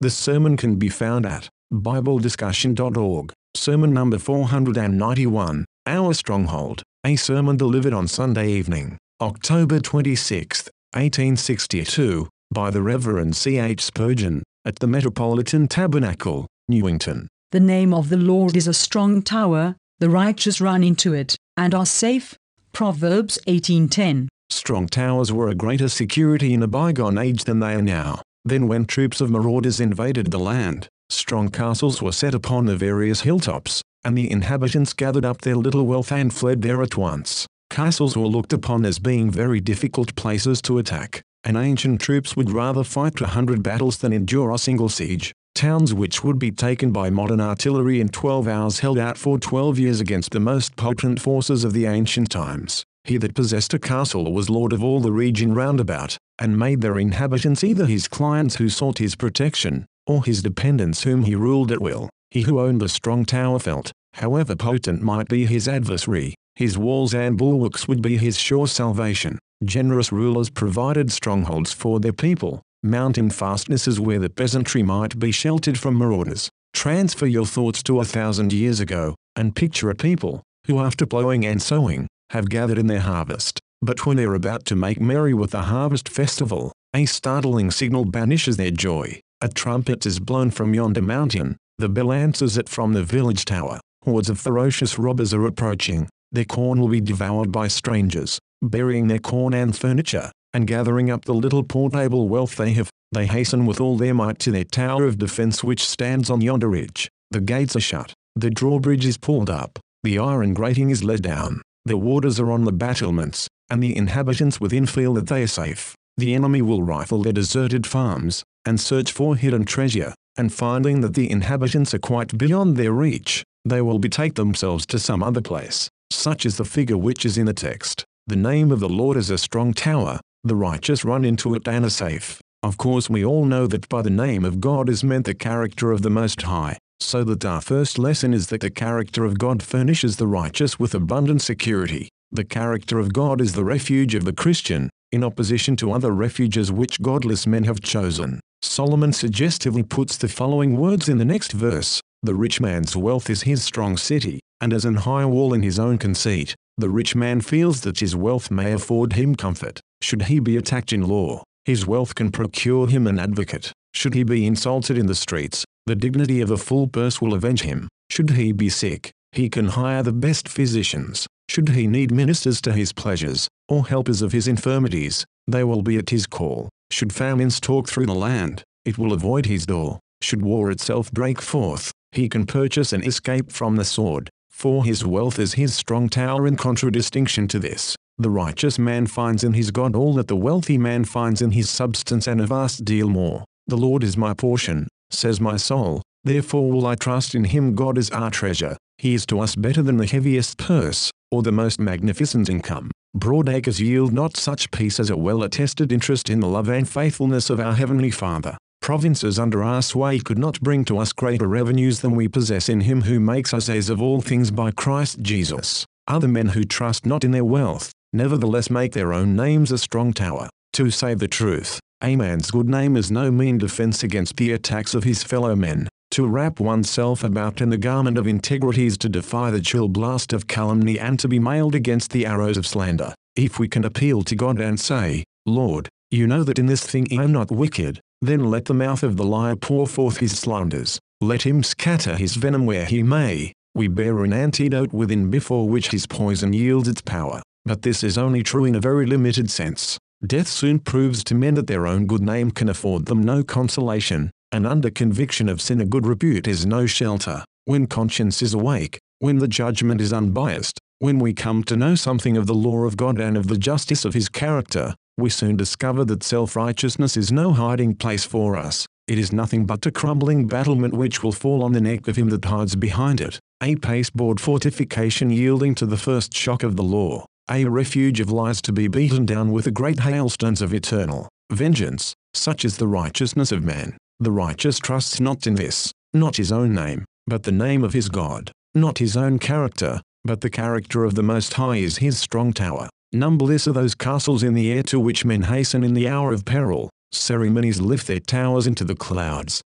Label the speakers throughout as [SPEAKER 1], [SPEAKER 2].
[SPEAKER 1] The sermon can be found at BibleDiscussion.org, sermon number 491, Our Stronghold, a sermon delivered on Sunday evening, October 26, 1862, by the Reverend C. H. Spurgeon, at the Metropolitan Tabernacle, Newington.
[SPEAKER 2] The name of the Lord is a strong tower, the righteous run into it, and are safe. Proverbs 18:10.
[SPEAKER 1] Strong towers were a greater security in a bygone age than they are now. Then when troops of marauders invaded the land, strong castles were set upon the various hilltops, and the inhabitants gathered up their little wealth and fled there at once. Castles were looked upon as being very difficult places to attack, and ancient troops would rather fight 100 battles than endure a single siege. Towns which would be taken by modern artillery in 12 hours held out for 12 years against the most potent forces of the ancient times. He that possessed a castle was lord of all the region round about, and made their inhabitants either his clients who sought his protection, or his dependents whom he ruled at will. He who owned a strong tower felt, however potent might be his adversary, his walls and bulwarks would be his sure salvation. Generous rulers provided strongholds for their people, mountain fastnesses where the peasantry might be sheltered from marauders. Transfer your thoughts to 1,000 years ago, and picture a people, who after plowing and sowing, have gathered in their harvest, but when they are about to make merry with the harvest festival, a startling signal banishes their joy. A trumpet is blown from yonder mountain, the bell answers it from the village tower. Hordes of ferocious robbers are approaching. Their corn will be devoured by strangers, burying their corn and furniture, and gathering up the little portable wealth they have. They hasten with all their might to their tower of defense which stands on yonder ridge. The gates are shut, the drawbridge is pulled up, the iron grating is let down. The warders are on the battlements, and the inhabitants within feel that they are safe. The enemy will rifle their deserted farms, and search for hidden treasure, and finding that the inhabitants are quite beyond their reach, they will betake themselves to some other place. Such is the figure which is in the text. The name of the Lord is a strong tower, the righteous run into it and are safe. Of course we all know that by the name of God is meant the character of the Most High, so that our first lesson is that the character of God furnishes the righteous with abundant security. The character of God is the refuge of the Christian, in opposition to other refuges which godless men have chosen. Solomon suggestively puts the following words in the next verse: "The rich man's wealth is his strong city, and as an high wall in his own conceit. The rich man feels that his wealth may afford him comfort. Should he be attacked in law, his wealth can procure him an advocate. Should he be insulted in the streets, the dignity of a full purse will avenge him. Should he be sick, he can hire the best physicians. Should he need ministers to his pleasures, or helpers of his infirmities, they will be at his call. Should famine stalk through the land, it will avoid his door. Should war itself break forth, he can purchase an escape from the sword. For his wealth is his strong tower." In contradistinction to this, the righteous man finds in his God all that the wealthy man finds in his substance and a vast deal more. "The Lord is my portion," says my soul, "therefore will I trust in him." God is our treasure. He is to us better than the heaviest purse, or the most magnificent income. Broad acres yield not such peace as a well-attested interest in the love and faithfulness of our Heavenly Father. Provinces under our sway could not bring to us greater revenues than we possess in him who makes us heirs of all things by Christ Jesus. Other men who trust not in their wealth, nevertheless make their own names a strong tower. To say the truth, a man's good name is no mean defense against the attacks of his fellow men. To wrap oneself about in the garment of integrity is to defy the chill blast of calumny and to be mailed against the arrows of slander. If we can appeal to God and say, "Lord, you know that in this thing I am not wicked," then let the mouth of the liar pour forth his slanders. Let him scatter his venom where he may. We bear an antidote within before which his poison yields its power. But this is only true in a very limited sense. Death soon proves to men that their own good name can afford them no consolation, and under conviction of sin a good repute is no shelter. When conscience is awake, when the judgment is unbiased, when we come to know something of the law of God and of the justice of his character, we soon discover that self-righteousness is no hiding place for us. It is nothing but a crumbling battlement which will fall on the neck of him that hides behind it, a pasteboard fortification yielding to the first shock of the law, a refuge of lies to be beaten down with the great hailstones of eternal vengeance. Such is the righteousness of man. The righteous trusts not in this, not his own name, but the name of his God, not his own character, but the character of the Most High is his strong tower. Numberless are those castles in the air to which men hasten in the hour of peril. Ceremonies lift their towers into the clouds,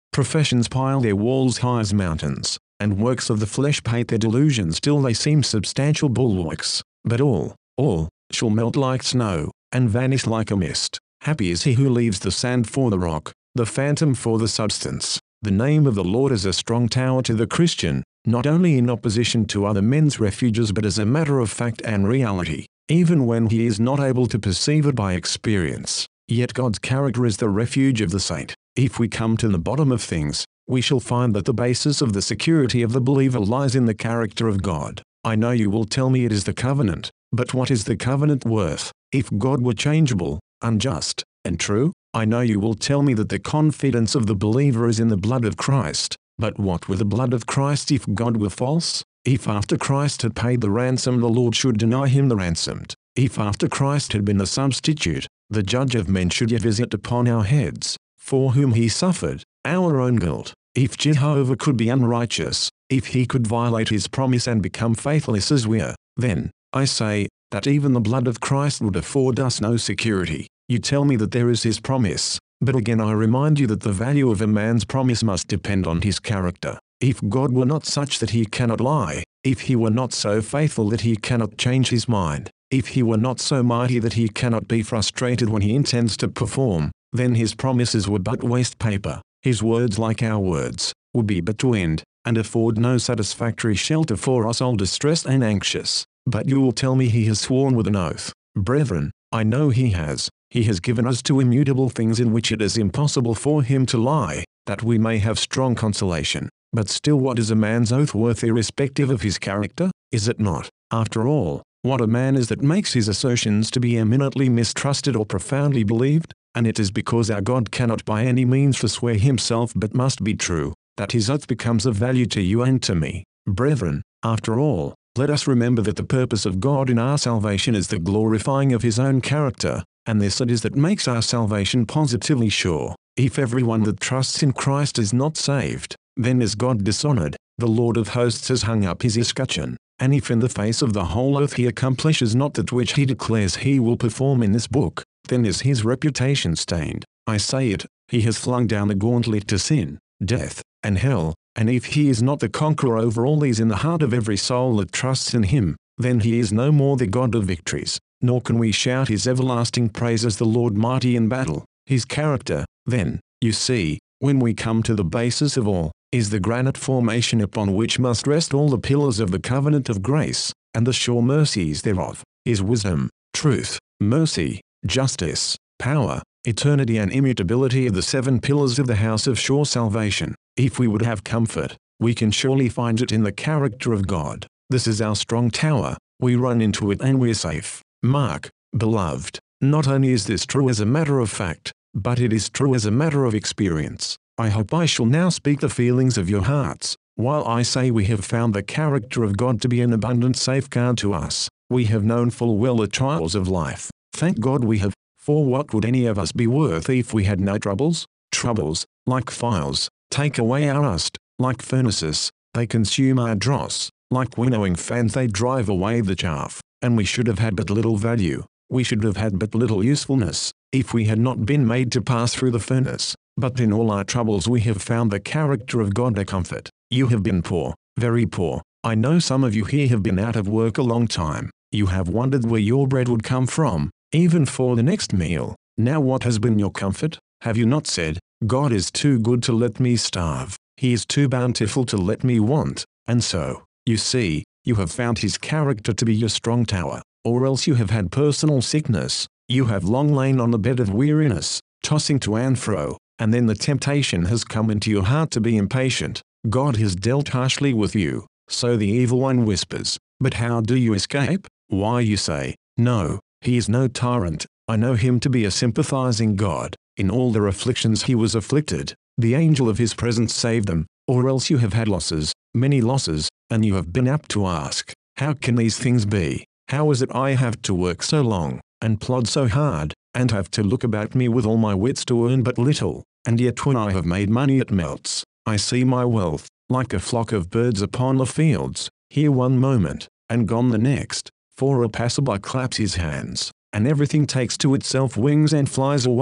[SPEAKER 1] Professions pile their walls high as mountains, and works of the flesh paint their delusions till they seem substantial bulwarks. But all shall melt like snow, and vanish like a mist. Happy is he who leaves the sand for the rock, the phantom for the substance. The name of the Lord is a strong tower to the Christian, not only in opposition to other men's refuges but as a matter of fact and reality, even when he is not able to perceive it by experience. Yet God's character is the refuge of the saint. If we come to the bottom of things, we shall find that the basis of the security of the believer lies in the character of God. I know you will tell me it is the covenant, but what is the covenant worth, if God were changeable, unjust, and true? I know you will tell me that the confidence of the believer is in the blood of Christ, but what were the blood of Christ if God were false? If after Christ had paid the ransom the Lord should deny him the ransomed? If after Christ had been the substitute, the judge of men should yet visit upon our heads, for whom he suffered, our own guilt? If Jehovah could be unrighteous, if he could violate his promise and become faithless as we are, then, I say, that even the blood of Christ would afford us no security. You tell me that there is his promise, but again I remind you that the value of a man's promise must depend on his character. If God were not such that he cannot lie, if he were not so faithful that he cannot change his mind, if he were not so mighty that he cannot be frustrated when he intends to perform, then his promises were but waste paper. His words, like our words, would be but wind, and afford no satisfactory shelter for us all distressed and anxious. But you will tell me he has sworn with an oath. Brethren, I know he has. He has given us two immutable things in which it is impossible for him to lie, that we may have strong consolation. But still, what is a man's oath worth irrespective of his character? Is it not, after all, what a man is that makes his assertions to be eminently mistrusted or profoundly believed? And it is because our God cannot by any means forswear himself but must be true, that his oath becomes of value to you and to me. Brethren, after all, let us remember that the purpose of God in our salvation is the glorifying of his own character, and this it is that makes our salvation positively sure. If everyone that trusts in Christ is not saved, then is God dishonored. The Lord of hosts has hung up his escutcheon, and if in the face of the whole oath he accomplishes not that which he declares he will perform in this book, then is his reputation stained. I say it, he has flung down the gauntlet to sin, death, and hell, and if he is not the conqueror over all these in the heart of every soul that trusts in him, then he is no more the God of victories, nor can we shout his everlasting praise as the Lord mighty in battle. His character, then, you see, when we come to the basis of all, is the granite formation upon which must rest all the pillars of the covenant of grace, and the sure mercies thereof, is wisdom, truth, mercy, justice, power, eternity and immutability are the seven pillars of the house of sure salvation. If we would have comfort, we can surely find it in the character of God. This is our strong tower, we run into it and we're safe. Mark, beloved, not only is this true as a matter of fact, but it is true as a matter of experience. I hope I shall now speak the feelings of your hearts. While I say we have found the character of God to be an abundant safeguard to us, we have known full well the trials of life. Thank God we have, for what would any of us be worth if we had no troubles? Troubles, like fires, take away our rust, like furnaces, they consume our dross, like winnowing fans they drive away the chaff, and we should have had but little value, we should have had but little usefulness, if we had not been made to pass through the furnace. But in all our troubles we have found the character of God a comfort. You have been poor, very poor. I know some of you here have been out of work a long time. You have wondered where your bread would come from, even for the next meal. Now what has been your comfort? Have you not said, God is too good to let me starve, he is too bountiful to let me want? And so, you see, you have found his character to be your strong tower. Or else you have had personal sickness, you have long lain on the bed of weariness, tossing to and fro, and then the temptation has come into your heart to be impatient. God has dealt harshly with you, so the evil one whispers. But how do you escape? Why, you say, no, he is no tyrant, I know him to be a sympathizing God. In all their afflictions he was afflicted, the angel of his presence saved them. Or else you have had losses, many losses, and you have been apt to ask, how can these things be? How is it I have to work so long, and plod so hard, and have to look about me with all my wits to earn but little, and yet when I have made money it melts. I see my wealth, like a flock of birds upon the fields, here one moment, and gone the next, for a passerby claps his hands, and everything takes to itself wings and flies away.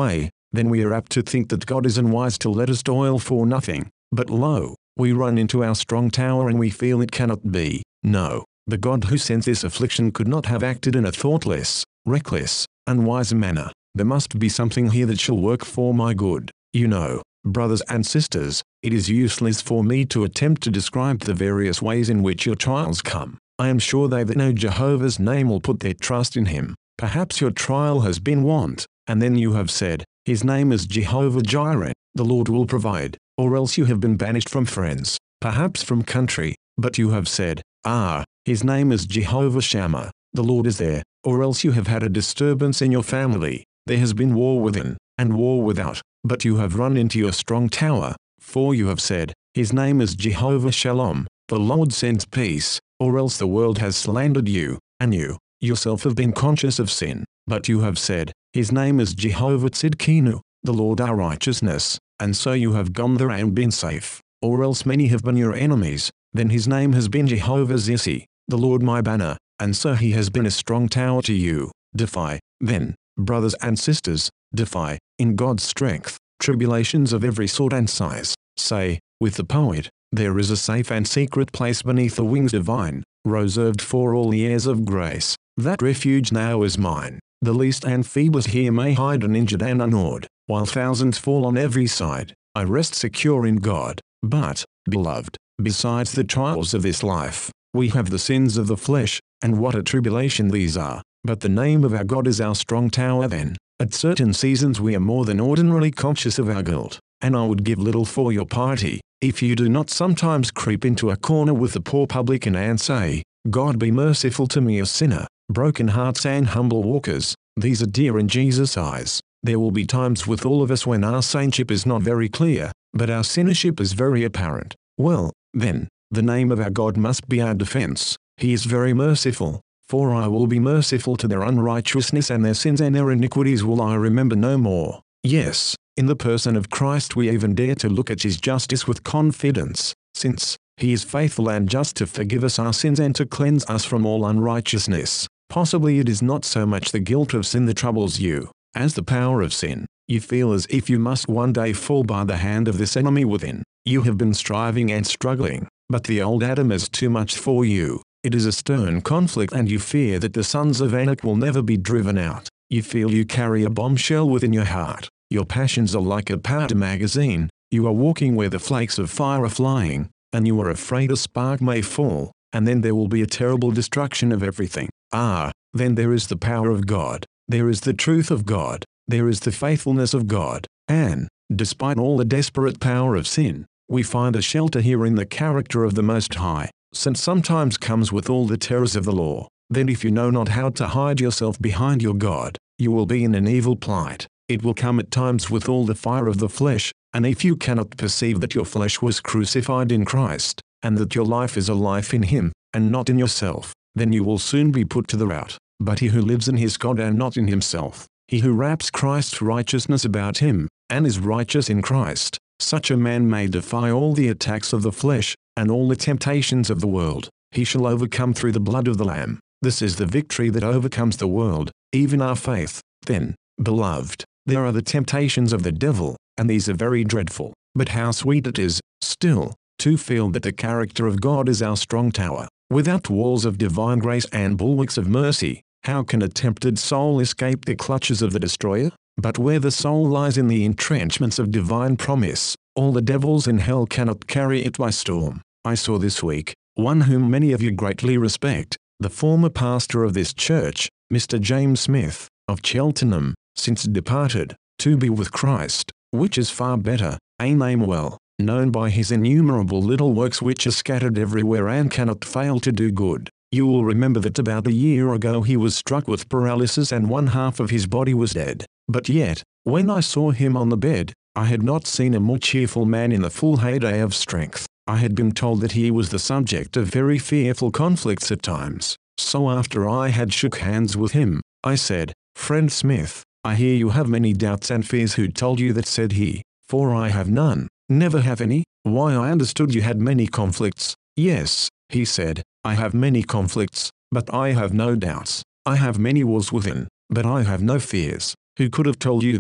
[SPEAKER 1] then we are apt to think that God is unwise to let us toil for nothing. But lo, we run into our strong tower and we feel it cannot be. No, the God who sends this affliction could not have acted in a thoughtless, reckless, unwise manner. There must be something here that shall work for my good. You know, brothers and sisters, it is useless for me to attempt to describe the various ways in which your trials come. I am sure they that know Jehovah's name will put their trust in him. Perhaps your trial has been want, and then you have said, his name is Jehovah Jireh, the Lord will provide. Or else you have been banished from friends, perhaps from country, but you have said, his name is Jehovah Shammah, the Lord is there. Or else you have had a disturbance in your family, there has been war within, and war without, but you have run into your strong tower, for you have said, his name is Jehovah Shalom, the Lord sends peace. Or else the world has slandered you, and you, yourself have been conscious of sin, but you have said, his name is Jehovah Tzidkenu, the Lord our righteousness, and so you have gone there and been safe. Or else many have been your enemies, then his name has been Jehovah Zissi, the Lord my banner, and so he has been a strong tower to you. Defy, then, brothers and sisters, defy, in God's strength, tribulations of every sort and size. Say, with the poet, there is a safe and secret place beneath the wings divine, reserved for all the heirs of grace. That refuge now is mine. The least and feeblest here may hide uninjured and unawed, while thousands fall on every side. I rest secure in God. But, beloved, besides the trials of this life, we have the sins of the flesh, and what a tribulation these are. But the name of our God is our strong tower then. At certain seasons we are more than ordinarily conscious of our guilt, and I would give little for your piety, if you do not sometimes creep into a corner with the poor publican and say, God be merciful to me a sinner. Broken hearts and humble walkers, these are dear in Jesus' eyes. There will be times with all of us when our saintship is not very clear, but our sinnership is very apparent. Well, then, the name of our God must be our defense. He is very merciful, for I will be merciful to their unrighteousness, and their sins and their iniquities will I remember no more. Yes, in the person of Christ we even dare to look at his justice with confidence, since he is faithful and just to forgive us our sins and to cleanse us from all unrighteousness. Possibly it is not so much the guilt of sin that troubles you, as the power of sin. You feel as if you must one day fall by the hand of this enemy within. You have been striving and struggling, but the old Adam is too much for you. It is a stern conflict and you fear that the sons of Anak will never be driven out. You feel you carry a bombshell within your heart. Your passions are like a powder magazine. You are walking where the flakes of fire are flying, and you are afraid a spark may fall, and then there will be a terrible destruction of everything. Then there is the power of God. There is the truth of God. There is the faithfulness of God. And, despite all the desperate power of sin, we find a shelter here in the character of the Most High. Sin sometimes comes with all the terrors of the law. Then if you know not how to hide yourself behind your God, you will be in an evil plight. It will come at times with all the fire of the flesh, and if you cannot perceive that your flesh was crucified in Christ, and that your life is a life in him, and not in yourself, then you will soon be put to the rout. But he who lives in his God and not in himself, he who wraps Christ's righteousness about him, and is righteous in Christ, such a man may defy all the attacks of the flesh, and all the temptations of the world. He shall overcome through the blood of the Lamb. This is the victory that overcomes the world, even our faith. Then, beloved, there are the temptations of the devil, and these are very dreadful. But how sweet it is, still, to feel that the character of God is our strong tower. Without walls of divine grace and bulwarks of mercy, how can a tempted soul escape the clutches of the destroyer? But where the soul lies in the entrenchments of divine promise, all the devils in hell cannot carry it by storm. I saw this week, one whom many of you greatly respect, the former pastor of this church, Mr. James Smith, of Cheltenham, since departed, to be with Christ, which is far better, a name well known by his innumerable little works which are scattered everywhere and cannot fail to do good. You will remember that about a year ago he was struck with paralysis and one half of his body was dead. But yet, when I saw him on the bed, I had not seen a more cheerful man in the full heyday of strength. I had been told that he was the subject of very fearful conflicts at times. So after I had shook hands with him, I said, "Friend Smith, I hear you have many doubts and fears. Who told you that?" said he. "For I have none, never have any." "Why, I understood you had many conflicts." "Yes," he said, "I have many conflicts, but I have no doubts. I have many wars within, but I have no fears." "Who could have told you that?"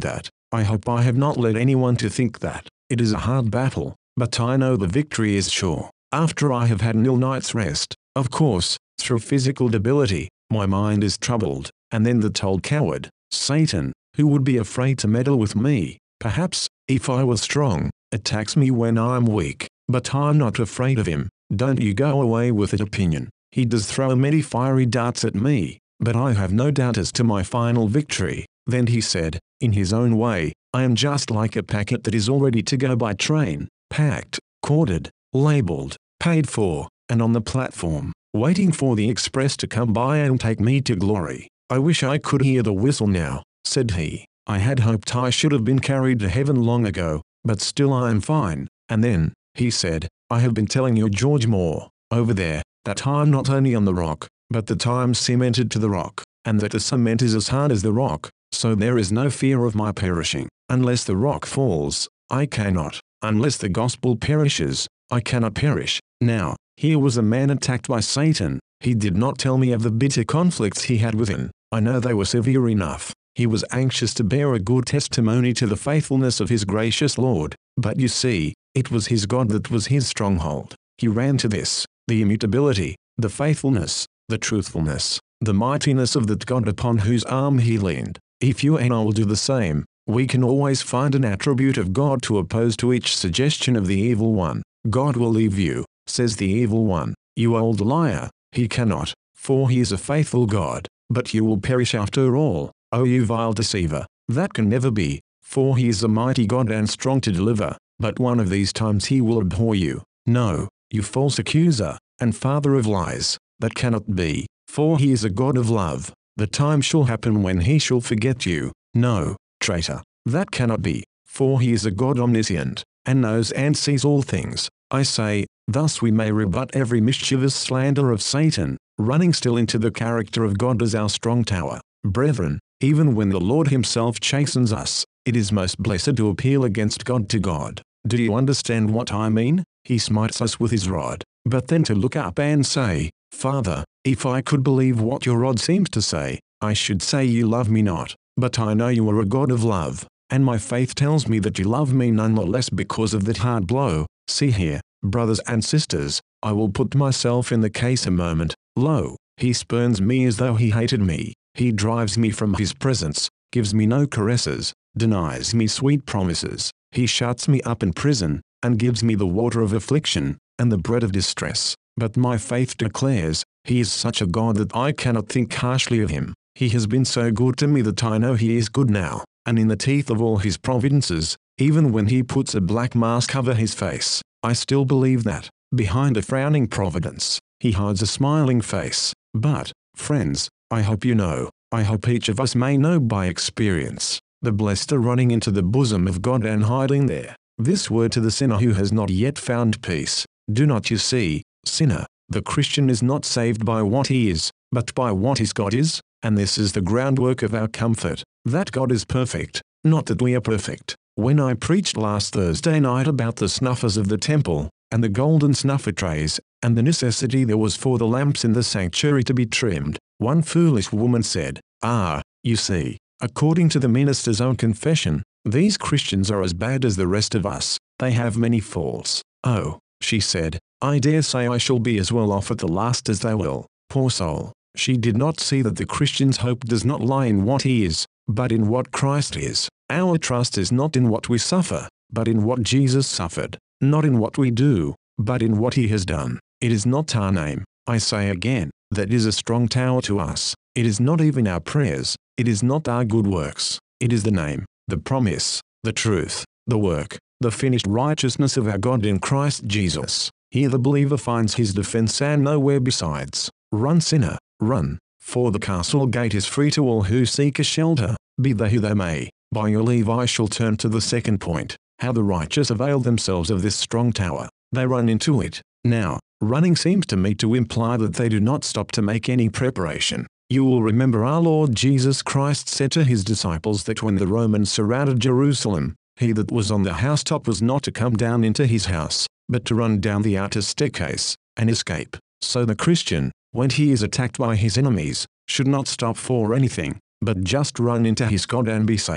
[SPEAKER 1] I hope I have not led anyone to think that. It is a hard battle, but I know the victory is sure. After I have had an ill night's rest, of course, through physical debility, my mind is troubled, and then the told coward, Satan, who would be afraid to meddle with me, perhaps, if I was strong, attacks me when I'm weak, but I'm not afraid of him. Don't you go away with that opinion. He does throw many fiery darts at me, but I have no doubt as to my final victory. Then he said, in his own way, I am just like a packet that is all ready to go by train, packed, corded, labeled, paid for, and on the platform, waiting for the express to come by and take me to glory. I wish I could hear the whistle now, said he. I had hoped I should have been carried to heaven long ago, but still I am fine. And then, he said, I have been telling you, George Moore, over there, that I'm not only on the rock, but that I'm cemented to the rock, and that the cement is as hard as the rock, so there is no fear of my perishing. Unless the rock falls, I cannot. Unless the gospel perishes, I cannot perish. Now, here was a man attacked by Satan. He did not tell me of the bitter conflicts he had within. I know they were severe enough. He was anxious to bear a good testimony to the faithfulness of his gracious Lord, but you see, it was his God that was his stronghold. He ran to this, the immutability, the faithfulness, the truthfulness, the mightiness of that God upon whose arm he leaned. If you and I will do the same, we can always find an attribute of God to oppose to each suggestion of the evil one. God will leave you, says the evil one, you old liar. He cannot, for he is a faithful God, but you will perish after all. O you vile deceiver, that can never be, for he is a mighty God and strong to deliver, but one of these times he will abhor you. No, you false accuser, and father of lies, that cannot be, for he is a God of love. The time shall happen when he shall forget you. No, traitor, that cannot be, for he is a God omniscient, and knows and sees all things. I say, thus we may rebut every mischievous slander of Satan, running still into the character of God as our strong tower. Brethren, even when the Lord himself chastens us, it is most blessed to appeal against God to God. Do you understand what I mean? He smites us with his rod, but then to look up and say, Father, if I could believe what your rod seems to say, I should say you love me not, but I know you are a God of love, and my faith tells me that you love me none the less because of that hard blow. See here, brothers and sisters, I will put myself in the case a moment. Lo, he spurns me as though he hated me. He drives me from his presence, gives me no caresses, denies me sweet promises. He shuts me up in prison, and gives me the water of affliction, and the bread of distress. But my faith declares, he is such a God that I cannot think harshly of him. He has been so good to me that I know he is good now, and in the teeth of all his providences, even when he puts a black mask over his face, I still believe that, behind a frowning providence, he hides a smiling face. But, friends, I hope you know, I hope each of us may know by experience, the blessed are running into the bosom of God and hiding there. This word to the sinner who has not yet found peace. Do not you see, sinner, the Christian is not saved by what he is, but by what his God is, and this is the groundwork of our comfort, that God is perfect, not that we are perfect. When I preached last Thursday night about the snuffers of the temple, and the golden snuffer trays, and the necessity there was for the lamps in the sanctuary to be trimmed, one foolish woman said, you see, according to the minister's own confession, these Christians are as bad as the rest of us. They have many faults. Oh, she said, I dare say I shall be as well off at the last as they will. Poor soul, she did not see that the Christian's hope does not lie in what he is, but in what Christ is. Our trust is not in what we suffer, but in what Jesus suffered, not in what we do, but in what he has done. It is not our name, I say again, that is a strong tower to us. It is not even our prayers, it is not our good works, it is the name, the promise, the truth, the work, the finished righteousness of our God in Christ Jesus. Here the believer finds his defense and nowhere besides. Run, sinner, run, for the castle gate is free to all who seek a shelter, be they who they may. By your leave I shall turn to the second point, how the righteous avail themselves of this strong tower. They run into it. Now, running seems to me to imply that they do not stop to make any preparation. You will remember our Lord Jesus Christ said to his disciples that when the Romans surrounded Jerusalem, he that was on the housetop was not to come down into his house, but to run down the outer staircase, and escape. So the Christian, when he is attacked by his enemies, should not stop for anything, but just run into his God and be safe.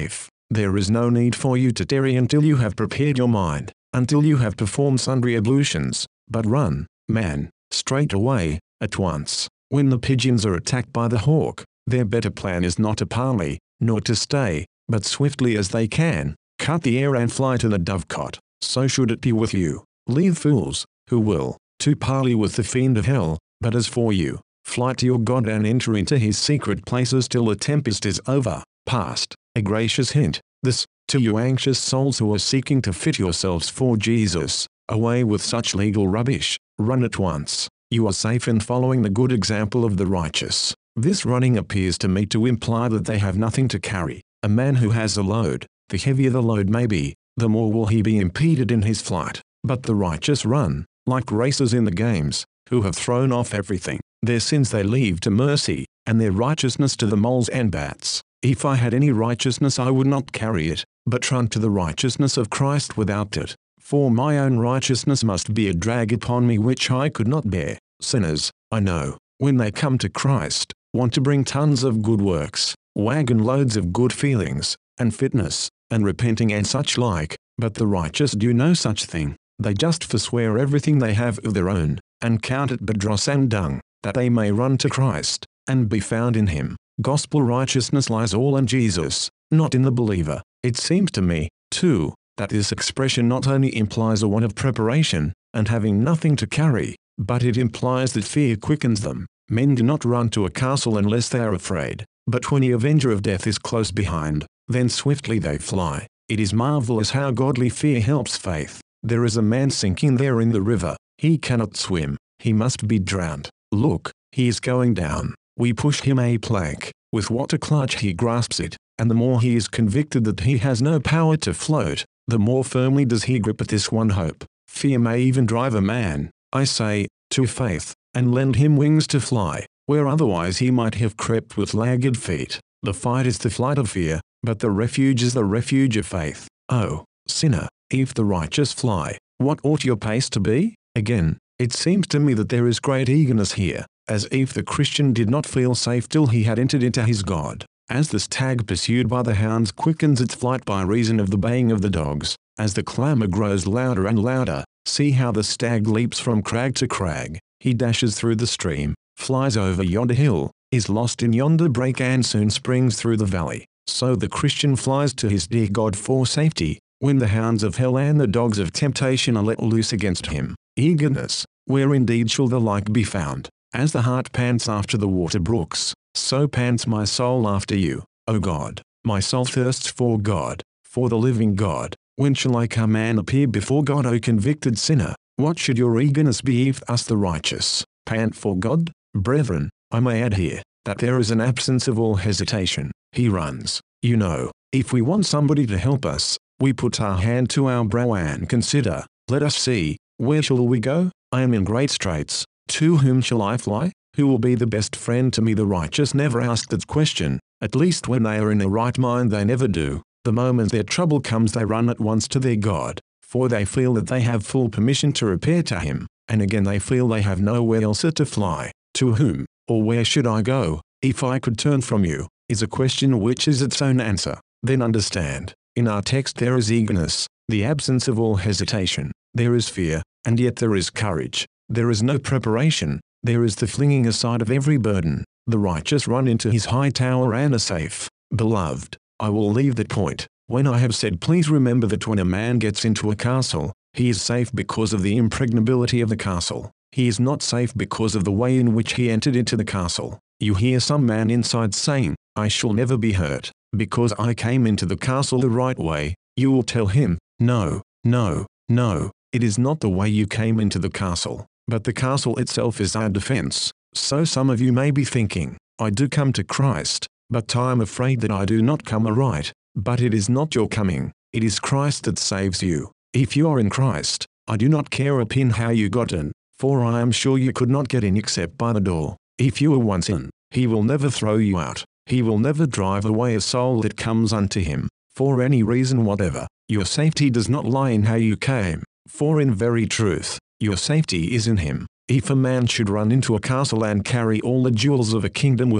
[SPEAKER 1] There is no need for you to tarry until you have prepared your mind, until you have performed sundry ablutions, but run, man, straight away, at once. When the pigeons are attacked by the hawk, their better plan is not to parley, nor to stay, but swiftly as they can, cut the air and fly to the dovecot. So should it be with you. Leave fools, who will, to parley with the fiend of hell, but as for you, fly to your God and enter into his secret places till the tempest is over, past. A gracious hint, this, to you anxious souls who are seeking to fit yourselves for Jesus. Away with such legal rubbish, run at once. You are safe in following the good example of the righteous. This running appears to me to imply that they have nothing to carry. A man who has a load, the heavier the load may be, the more will he be impeded in his flight. But the righteous run, like racers in the games, who have thrown off everything. Their sins they leave to mercy, and their righteousness to the moles and bats. If I had any righteousness I would not carry it, but run to the righteousness of Christ without it. For my own righteousness must be a drag upon me which I could not bear. Sinners, I know, when they come to Christ, want to bring tons of good works, wagon loads of good feelings, and fitness, and repenting and such like, but the righteous do no such thing. They just forswear everything they have of their own, and count it but dross and dung, that they may run to Christ, and be found in him. Gospel righteousness lies all in Jesus, not in the believer. It seems to me, too, that this expression not only implies a want of preparation, and having nothing to carry, but it implies that fear quickens them. Men do not run to a castle unless they are afraid, but when the avenger of death is close behind, then swiftly they fly. It is marvelous how godly fear helps faith. There is a man sinking there in the river. He cannot swim. He must be drowned. Look, he is going down. We push him a plank. With what a clutch he grasps it, and the more he is convicted that he has no power to float, the more firmly does he grip at this one hope. Fear may even drive a man, I say, to faith, and lend him wings to fly, where otherwise he might have crept with lagged feet. The fight is the flight of fear, but the refuge is the refuge of faith. Oh, sinner, if the righteous fly, what ought your pace to be? Again, it seems to me that there is great eagerness here, as if the Christian did not feel safe till he had entered into his God. As the stag pursued by the hounds quickens its flight by reason of the baying of the dogs, as the clamour grows louder and louder, see how the stag leaps from crag to crag. He dashes through the stream, flies over yonder hill, is lost in yonder brake and soon springs through the valley. So the Christian flies to his dear God for safety, when the hounds of hell and the dogs of temptation are let loose against him. Eagerness, where indeed shall the like be found? As the hart pants after the water brooks, so pants my soul after you, O God. My soul thirsts for God, for the living God. When shall I come and appear before God, O convicted sinner? What should your eagerness be if us the righteous pant for God? Brethren, I may add here, that there is an absence of all hesitation. He runs. You know, if we want somebody to help us, we put our hand to our brow and consider, let us see, where shall we go? I am in great straits. To whom shall I fly? Who will be the best friend to me? The righteous never ask that question, at least when they are in their right mind they never do. The moment their trouble comes they run at once to their God, for they feel that they have full permission to repair to him, and again they feel they have nowhere else to fly. To whom, or where should I go, if I could turn from you, is a question which is its own answer. Then understand, in our text there is eagerness, the absence of all hesitation. There is fear, and yet there is courage. There is no preparation, there is the flinging aside of every burden. The righteous run into his high tower and are safe. Beloved, I will leave that point. When I have said, please remember that when a man gets into a castle, he is safe because of the impregnability of the castle. He is not safe because of the way in which he entered into the castle. You hear some man inside saying, I shall never be hurt, because I came into the castle the right way. You will tell him, no, no, no, it is not the way you came into the castle, but the castle itself is our defense. So some of you may be thinking, I do come to Christ, but I am afraid that I do not come aright. But it is not your coming, it is Christ that saves you. If you are in Christ, I do not care a pin how you got in, for I am sure you could not get in except by the door. If you are once in, he will never throw you out. He will never drive away a soul that comes unto him, for any reason whatever. Your safety does not lie in how you came, for in very truth, your safety is in him. If a man should run into a castle and carry all the jewels of a kingdom with him,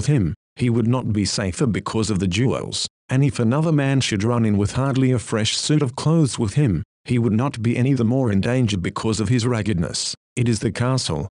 [SPEAKER 1] he would not be safer because of the jewels, and if another man should run in with hardly a fresh suit of clothes with him, he would not be any the more in danger because of his raggedness. It is the castle,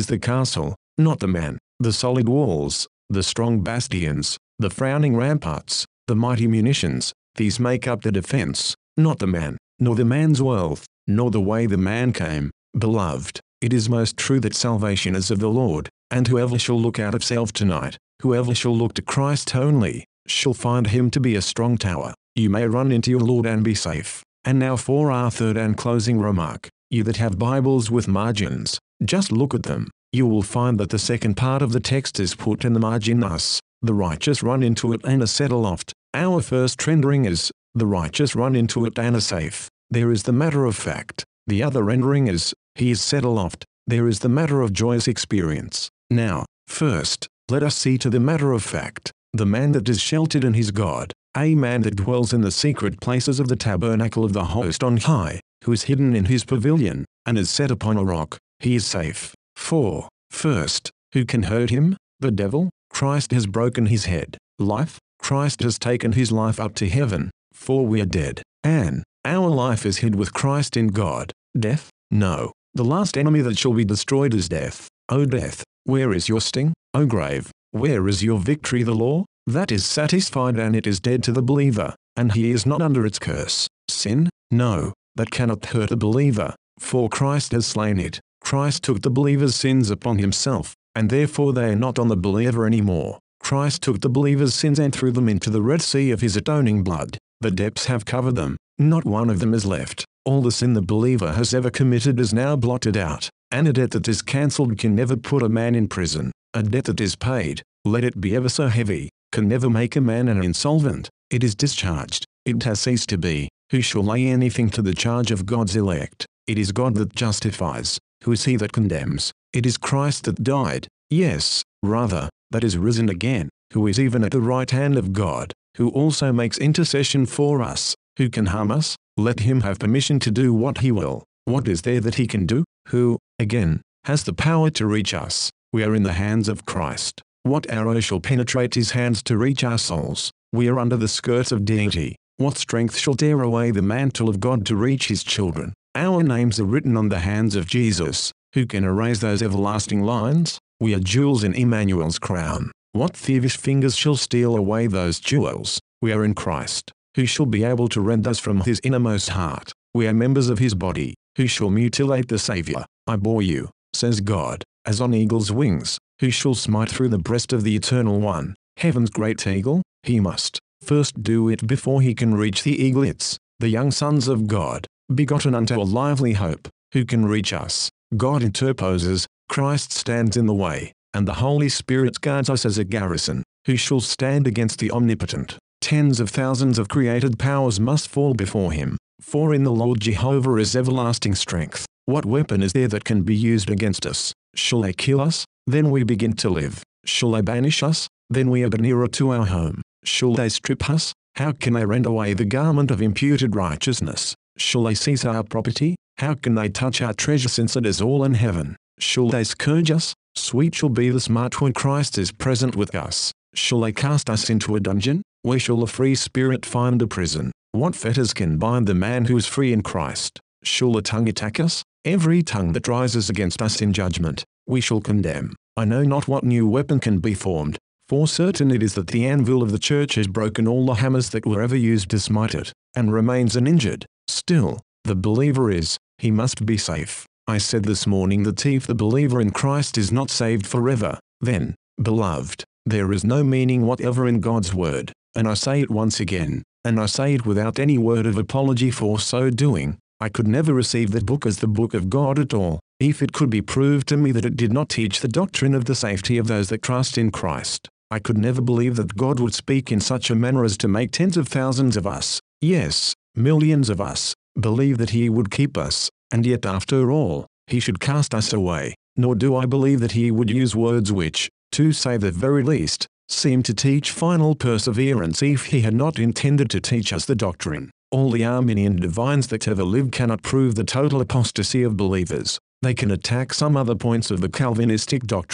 [SPEAKER 1] not the man, the solid walls, the strong bastions, the frowning ramparts, the mighty munitions, these make up the defense, not the man, nor the man's wealth, nor the way the man came. Beloved, it is most true that salvation is of the Lord, and whoever shall look out of self tonight, whoever shall look to Christ only, shall find him to be a strong tower. You may run into your Lord and be safe. And now for our third and closing remark, you that have Bibles with margins, just look at them. You will find that the second part of the text is put in the margin thus: the righteous run into it and are set aloft. Our first rendering is, the righteous run into it and are safe. There is the matter of fact. The other rendering is, he is set aloft. There is the matter of joyous experience. Now, first, let us see to the matter of fact. The man that is sheltered in his God, a man that dwells in the secret places of the tabernacle of the host on high, who is hidden in his pavilion, and is set upon a rock, he is safe. For, first, who can hurt him? The devil. Christ has broken his head. Life. Christ has taken his life up to heaven, for we are dead, and our life is hid with Christ in God. Death? No. The last enemy that shall be destroyed is death. O death, where is your sting? O grave, where is your victory? The law? That is satisfied and it is dead to the believer, and he is not under its curse. Sin? No, that cannot hurt a believer, for Christ has slain it. Christ took the believer's sins upon himself, and therefore they are not on the believer anymore. Christ took the believer's sins and threw them into the Red Sea of his atoning blood. The depths have covered them, not one of them is left. All the sin the believer has ever committed is now blotted out, and a debt that is cancelled can never put a man in prison. A debt that is paid, let it be ever so heavy, can never make a man an insolvent. It is discharged, it has ceased to be. Who shall lay anything to the charge of God's elect? It is God that justifies. Who is he that condemns? It is Christ that died, yes, rather, that is risen again, who is even at the right hand of God, who also makes intercession for us. Who can harm us? Let him have permission to do what he will. What is there that he can do? Who, again, has the power to reach us? We are in the hands of Christ. What arrow shall penetrate his hands to reach our souls? We are under the skirts of deity. What strength shall tear away the mantle of God to reach his children? Our names are written on the hands of Jesus. Who can erase those everlasting lines? We are jewels in Emmanuel's crown. What thievish fingers shall steal away those jewels? We are in Christ. Who shall be able to rend us from his innermost heart? We are members of his body. Who shall mutilate the Saviour? I bore you, says God, as on eagle's wings. Who shall smite through the breast of the Eternal One? Heaven's great eagle? He must first do it before he can reach the eaglets. The young sons of God, begotten unto a lively hope. Who can reach us? God interposes, Christ stands in the way, and the Holy Spirit guards us as a garrison. Who shall stand against the omnipotent? Tens of thousands of created powers must fall before him. For in the Lord Jehovah is everlasting strength. What weapon is there that can be used against us? Shall they kill us? Then we begin to live. Shall they banish us? Then we are but nearer to our home. Shall they strip us? How can they rend away the garment of imputed righteousness? Shall they seize our property? How can they touch our treasure since it is all in heaven? Shall they scourge us? Sweet shall be the smart when Christ is present with us. Shall they cast us into a dungeon? Where shall a free spirit find a prison? What fetters can bind the man who is free in Christ? Shall the tongue attack us? Every tongue that rises against us in judgment, we shall condemn. I know not what new weapon can be formed. For certain it is that the anvil of the church has broken all the hammers that were ever used to smite it, and remains uninjured. Still, the believer is, he must be safe. I said this morning that if the believer in Christ is not saved forever, then, beloved, there is no meaning whatever in God's word. And I say it once again, and I say it without any word of apology for so doing. I could never receive that book as the book of God at all, if it could be proved to me that it did not teach the doctrine of the safety of those that trust in Christ. I could never believe that God would speak in such a manner as to make tens of thousands of us, yes, millions of us, believe that he would keep us, and yet after all, he should cast us away. Nor do I believe that he would use words which, to say the very least, seem to teach final perseverance if he had not intended to teach us the doctrine. All the Arminian divines that ever lived cannot prove the total apostasy of believers. They can attack some other points of the Calvinistic doctrine,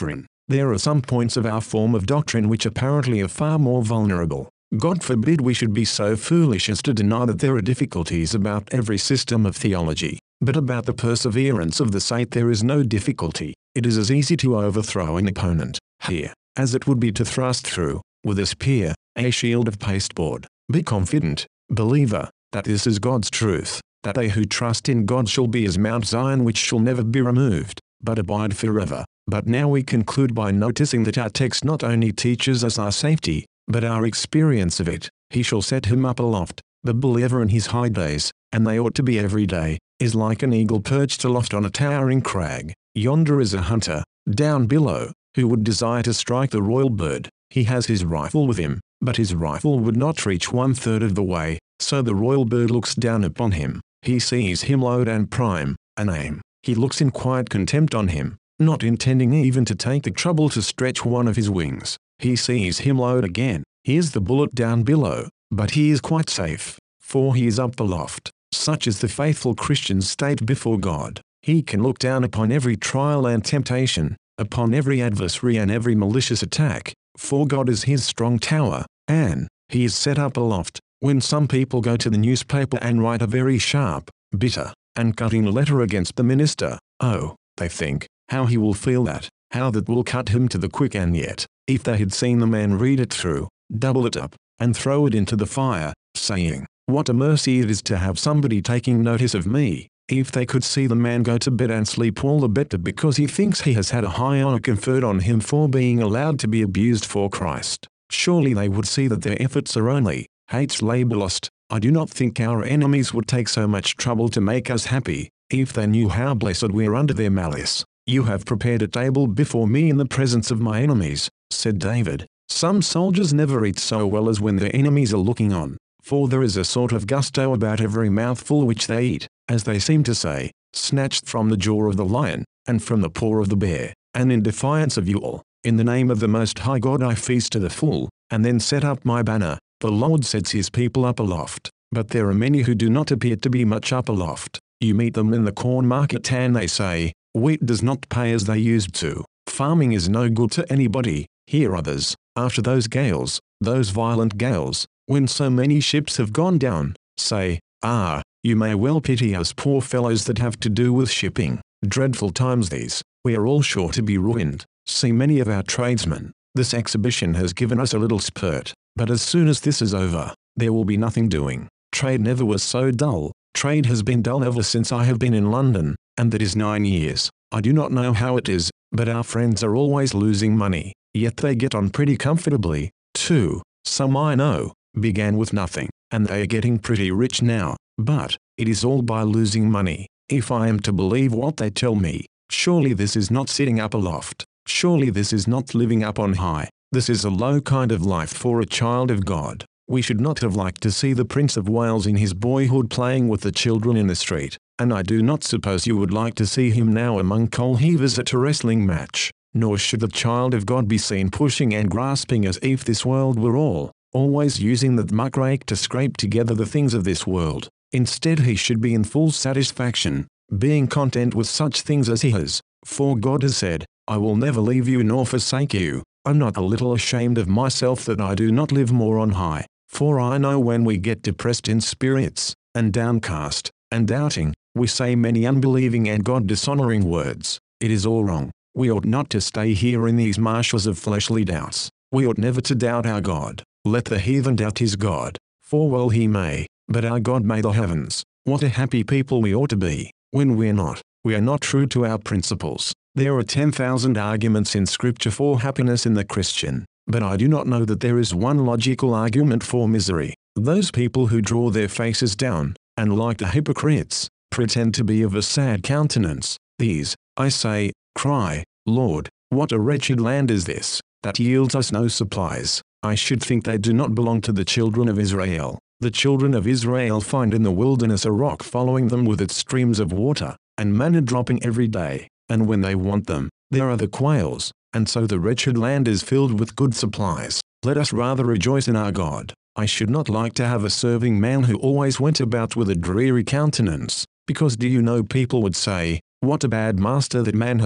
[SPEAKER 1] There are some points of our form of doctrine which apparently are far more vulnerable. God forbid we should be so foolish as to deny that there are difficulties about every system of theology. But about the perseverance of the saint there is no difficulty. It is as easy to overthrow an opponent here as it would be to thrust through, with a spear, a shield of pasteboard. Be confident, believer, that this is God's truth, that they who trust in God shall be as Mount Zion which shall never be removed, but abide forever. But now we conclude by noticing that our text not only teaches us our safety, but our experience of it. He shall set him up aloft, the believer in his high days, and they ought to be every day, is like an eagle perched aloft on a towering crag. Yonder is a hunter, down below, who would desire to strike the royal bird. He has his rifle with him, but his rifle would not reach 1/3 of the way, so the royal bird looks down upon him. He sees him load and prime, and aim. He looks in quiet contempt on him, not intending even to take the trouble to stretch one of his wings. He sees him load again, hears the bullet down below, but he is quite safe, for he is up aloft. Such is the faithful Christian's state before God. He can look down upon every trial and temptation, upon every adversary and every malicious attack, for God is his strong tower, and he is set up aloft. When some people go to the newspaper and write a very sharp, bitter, and cutting letter against the minister, oh, they think, how he will feel that, how that will cut him to the quick, and yet, if they had seen the man read it through, double it up, and throw it into the fire, saying, what a mercy it is to have somebody taking notice of me, if they could see the man go to bed and sleep all the better because he thinks he has had a high honor conferred on him for being allowed to be abused for Christ, surely they would see that their efforts are only hate's labor lost. I do not think our enemies would take so much trouble to make us happy, if they knew how blessed we are under their malice. You have prepared a table before me in the presence of my enemies, said David. Some soldiers never eat so well as when their enemies are looking on, for there is a sort of gusto about every mouthful which they eat, as they seem to say, snatched from the jaw of the lion, and from the paw of the bear, and in defiance of you all, in the name of the Most High God I feast to the full, and then set up my banner. The Lord sets his people up aloft, but there are many who do not appear to be much up aloft. You meet them in the corn market and they say, wheat does not pay as they used to. Farming is no good to anybody. Hear others, after those gales, those violent gales, when so many ships have gone down, say, ah, you may well pity us poor fellows that have to do with shipping. Dreadful times these, we are all sure to be ruined. See many of our tradesmen. This exhibition has given us a little spurt, but as soon as this is over, there will be nothing doing. Trade never was so dull. Trade has been dull ever since I have been in London, and that is 9 years. I do not know how it is, but our friends are always losing money, yet they get on pretty comfortably, too. Some I know began with nothing, and they are getting pretty rich now, but it is all by losing money. If I am to believe what they tell me, surely this is not sitting up aloft. Surely this is not living up on high. This is a low kind of life for a child of God. We should not have liked to see the Prince of Wales in his boyhood playing with the children in the street, and I do not suppose you would like to see him now among coal heavers at a wrestling match, nor should the child of God be seen pushing and grasping as if this world were all, always using the muckrake to scrape together the things of this world. Instead he should be in full satisfaction, being content with such things as he has, for God has said, I will never leave you nor forsake you. I'm not a little ashamed of myself that I do not live more on high, for I know when we get depressed in spirits, and downcast, and doubting, we say many unbelieving and God-dishonoring words. It is all wrong. We ought not to stay here in these marshes of fleshly doubts. We ought never to doubt our God. Let the heathen doubt his God, for well he may, but our God made the heavens. What a happy people we ought to be, when we are not true to our principles. There are 10,000 arguments in Scripture for happiness in the Christian, but I do not know that there is one logical argument for misery. Those people who draw their faces down, and like the hypocrites, pretend to be of a sad countenance, these, I say, cry, Lord, what a wretched land is this, that yields us no supplies. I should think they do not belong to the children of Israel. The children of Israel find in the wilderness a rock following them with its streams of water, and manna dropping every day. And when they want them, there are the quails, and so the wretched land is filled with good supplies. Let us rather rejoice in our God. I should not like to have a serving man who always went about with a dreary countenance, because do you know people would say, what a bad master that man has,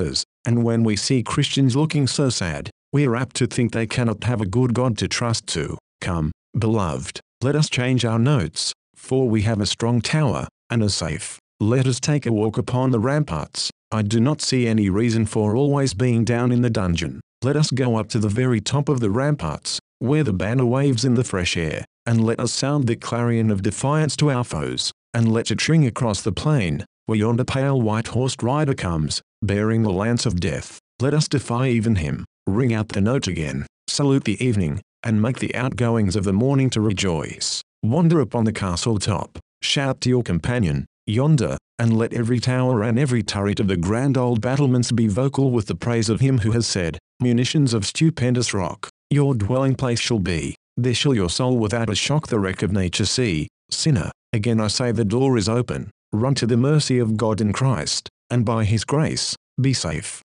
[SPEAKER 1] And when we see Christians looking so sad, we are apt to think they cannot have a good God to trust to. Come, beloved, let us change our notes, for we have a strong tower, and are safe. Let us take a walk upon the ramparts. I do not see any reason for always being down in the dungeon. Let us go up to the very top of the ramparts, where the banner waves in the fresh air, and let us sound the clarion of defiance to our foes, and let it ring across the plain, where yonder pale white-horsed rider comes, bearing the lance of death. Let us defy even him, ring out the note again, salute the evening, and make the outgoings of the morning to rejoice. Wander upon the castle top, shout to your companion, yonder, and let every tower and every turret of the grand old battlements be vocal with the praise of him who has said, munitions of stupendous rock, your dwelling place shall be, there shall your soul without a shock the wreck of nature see. Sinner, again I say the door is open, run to the mercy of God in Christ, and by his grace, be safe.